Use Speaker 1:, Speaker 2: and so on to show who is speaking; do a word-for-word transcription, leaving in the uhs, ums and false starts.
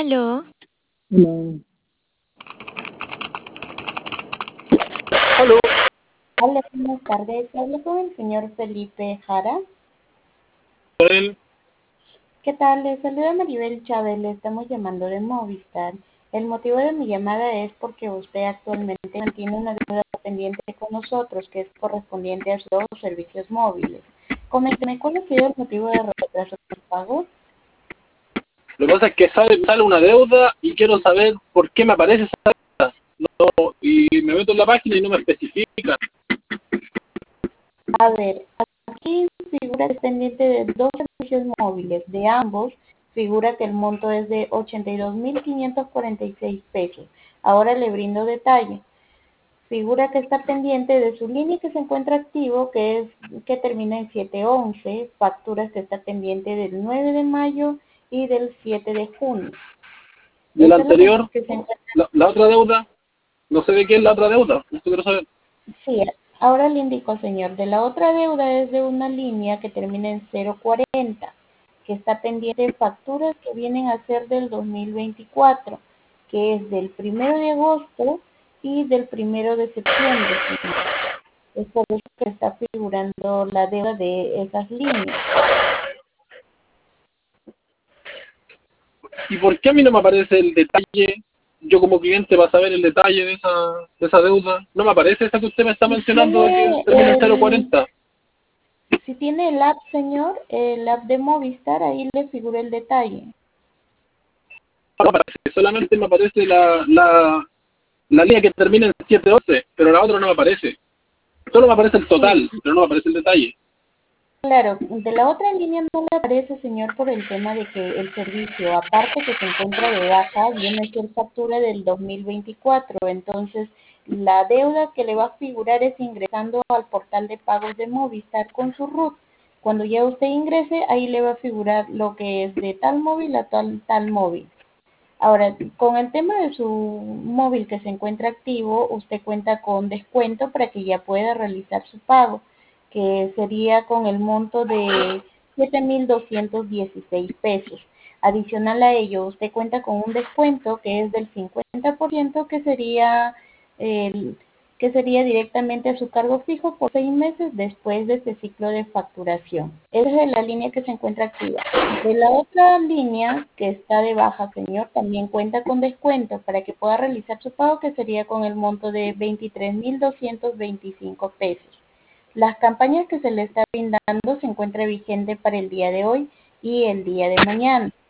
Speaker 1: Aló,
Speaker 2: No. Aló.
Speaker 3: Hola, buenas tardes. Hablo con el señor Felipe Jara.
Speaker 2: Por él.
Speaker 3: ¿Qué tal? Le saluda Maribel Chávez. Le estamos llamando de Movistar. El motivo de mi llamada es porque usted actualmente mantiene una deuda pendiente con nosotros que es correspondiente a sus dos servicios móviles. Coménteme, ¿cuál ha sido el motivo de retraso de los pagos?
Speaker 2: Lo que pasa es que sale, sale una deuda y quiero saber por qué me aparece esa deuda. No, y me meto en la página y no me especifica.
Speaker 3: A ver, aquí figura que es pendiente de dos servicios móviles. De ambos figura que el monto es de ochenta y dos mil quinientos cuarenta y seis pesos. Ahora le brindo detalle. Figura que está pendiente de su línea que se encuentra activo, que es que termina en setecientos once, facturas que está pendiente del nueve de mayo y del siete de junio.
Speaker 2: De la
Speaker 3: Esa es la
Speaker 2: anterior,
Speaker 3: que se encuentra.
Speaker 2: la, la otra deuda, no sé de qué es la otra deuda. Esto quiero saber.
Speaker 3: Sí, ahora le indico, señor, de la otra deuda es de una línea que termina en cero cuarenta, que está pendiente de facturas que vienen a ser del dos mil veinticuatro, que es del primero de agosto y del primero de septiembre, señor. Es por eso que está figurando la deuda de esas líneas.
Speaker 2: ¿Y por qué a mí no me aparece el detalle? Yo como cliente para saber el detalle de esa, de esa deuda. No me aparece esa que usted me está
Speaker 3: Si
Speaker 2: mencionando de que
Speaker 3: tiene
Speaker 2: termina en
Speaker 3: el,
Speaker 2: cero cuarenta.
Speaker 3: si tiene el app, señor, el app de Movistar, ahí le figura el detalle.
Speaker 2: No me aparece, solamente me aparece la, la, la línea que termina en setecientos once, pero la otra no me aparece. Solo me aparece el
Speaker 3: Sí,
Speaker 2: total, pero no me aparece el detalle.
Speaker 3: claro, de la otra línea no le aparece, señor, por el tema de que el servicio, aparte que se encuentra de baja, viene a ser factura del dos mil veinticuatro. Entonces, la deuda que le va a figurar es ingresando al portal de pagos de Movistar con su RUT. Cuando ya usted ingrese, ahí le va a figurar lo que es de tal móvil a tal, tal móvil. Ahora, con el tema de su móvil que se encuentra activo, usted cuenta con descuento para que ya pueda realizar su pago, que sería con el monto de siete mil doscientos dieciséis pesos. Adicional a ello, usted cuenta con un descuento que es del cincuenta por ciento, que sería el que sería directamente a su cargo fijo por seis meses después de este ciclo de facturación. Esa es la línea que se encuentra activa. De la otra línea que está de baja, señor, también cuenta con descuento para que pueda realizar su pago, que sería con el monto de veintitrés mil doscientos veinticinco pesos. Las campañas que se le está brindando se encuentra vigente para el día de hoy y el día de mañana.